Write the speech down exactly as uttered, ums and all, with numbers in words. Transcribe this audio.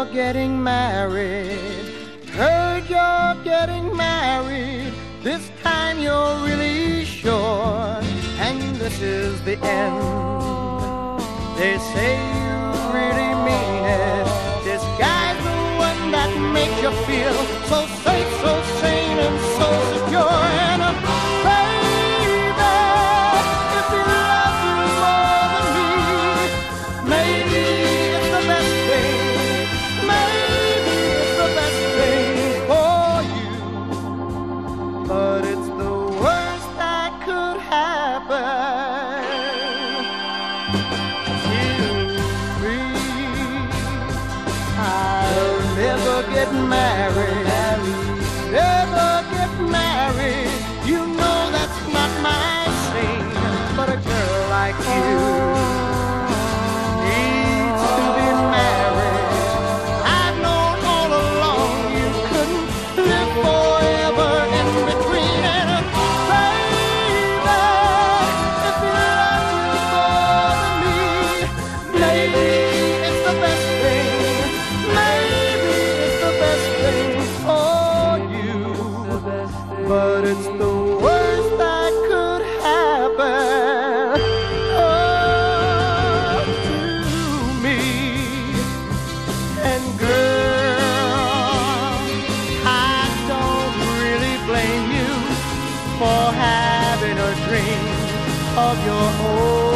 getting married. Heard you're getting married. This time you're really sure. And this is the end. They say you really mean it. This guy's the one that makes you feel so safe, so sane, and so secure. And uh, baby, if he loves you more than me, maybe it's the best thing. Maybe it's the best thing for you. But it's the worst that could happen. I'll never get married, never get married. You know that's not my scene. But a girl like you needs to be married. I've known all along you couldn't live forever in between. And uh, baby, if you love you more than me, maybe it's the best thing. Maybe it's the best thing for you. But it's the worst that could happen oh, to me. And girl, I don't really blame you for having a dream of your own.